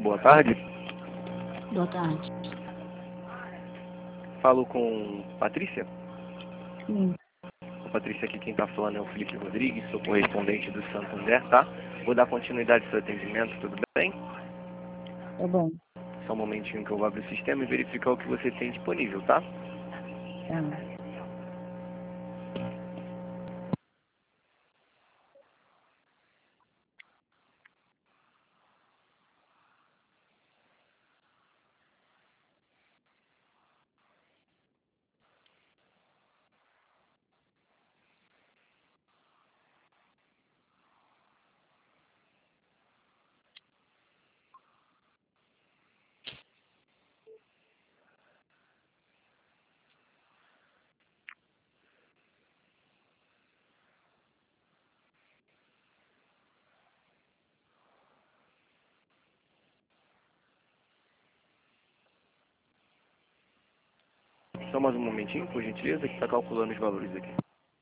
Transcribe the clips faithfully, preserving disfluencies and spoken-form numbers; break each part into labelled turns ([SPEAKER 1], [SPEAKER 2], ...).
[SPEAKER 1] boa tarde.
[SPEAKER 2] Boa tarde.
[SPEAKER 1] Falo com Patrícia?
[SPEAKER 2] Sim.
[SPEAKER 1] Patrícia, aqui quem está falando é o Felipe Rodrigues, sou correspondente do Santander, tá? Vou dar continuidade ao seu atendimento, tudo bem?
[SPEAKER 2] Tá bom.
[SPEAKER 1] Só um momentinho que eu abro o sistema e verificar o que você tem disponível, tá?
[SPEAKER 2] Tá.
[SPEAKER 1] Só mais um momentinho, por gentileza, que está calculando os valores aqui.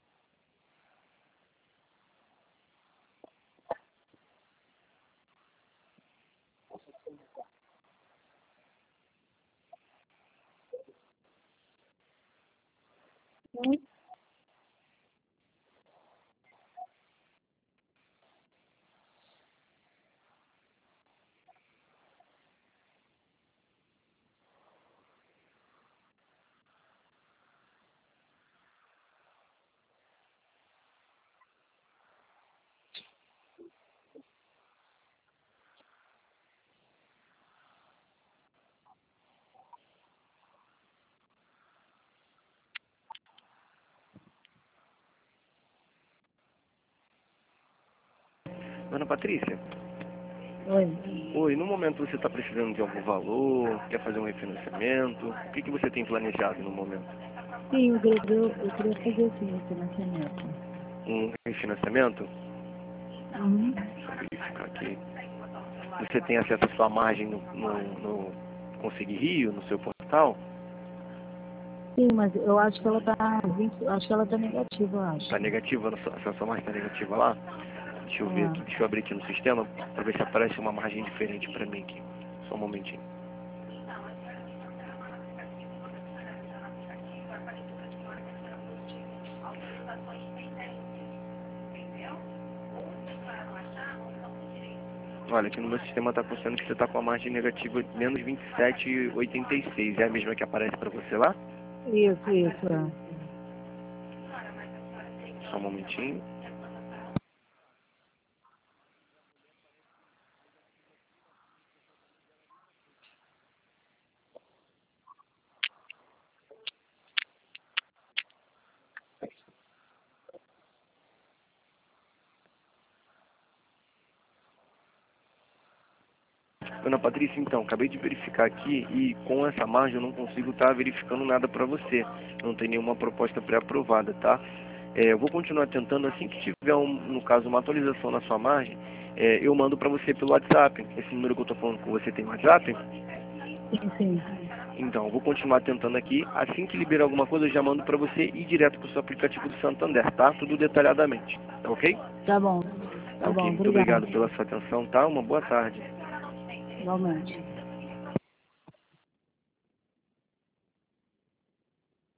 [SPEAKER 1] Dona Patrícia?
[SPEAKER 2] Oi.
[SPEAKER 1] Oi, no momento você está precisando de algum valor, quer fazer um refinanciamento? O que, que você tem planejado no momento?
[SPEAKER 2] Sim, eu queria, eu queria fazer sim o financiamento.
[SPEAKER 1] Um refinanciamento?
[SPEAKER 2] Uhum.
[SPEAKER 1] Deixa eu verificar aqui. Você tem acesso à sua margem no, no, no Conseguir Rio, no seu portal?
[SPEAKER 2] Sim, mas eu acho que ela tá. vinte Acho que ela tá negativa, eu acho.
[SPEAKER 1] Está negativa, a sua, a sua margem está negativa lá? Deixa eu ver aqui,
[SPEAKER 2] É.
[SPEAKER 1] deixa eu abrir aqui no sistema para ver se aparece uma margem diferente para mim aqui. Só um momentinho. Olha, aqui no meu sistema está constando que você está com a margem negativa de menos vinte e sete vírgula oitenta e seis. É a mesma que aparece para você lá?
[SPEAKER 2] Isso, isso, é.
[SPEAKER 1] Só um momentinho. Dona Patrícia, então, acabei de verificar aqui e com essa margem eu não consigo estar verificando nada para você. Não tem nenhuma proposta pré-aprovada, tá? É, eu vou continuar tentando, assim que tiver, um, no caso, uma atualização na sua margem, é, eu mando para você pelo WhatsApp. Esse número que eu estou falando com você tem WhatsApp?
[SPEAKER 2] Sim, sim.
[SPEAKER 1] Então, eu vou continuar tentando aqui. Assim que liberar alguma coisa, eu já mando para você ir direto para o seu aplicativo do Santander, tá? Tudo detalhadamente, tá ok?
[SPEAKER 2] Tá bom.
[SPEAKER 1] Tá
[SPEAKER 2] Tá
[SPEAKER 1] ok,
[SPEAKER 2] bom,
[SPEAKER 1] muito
[SPEAKER 2] obrigada.
[SPEAKER 1] obrigado pela sua atenção, tá? Uma boa tarde.
[SPEAKER 2] Igualmente.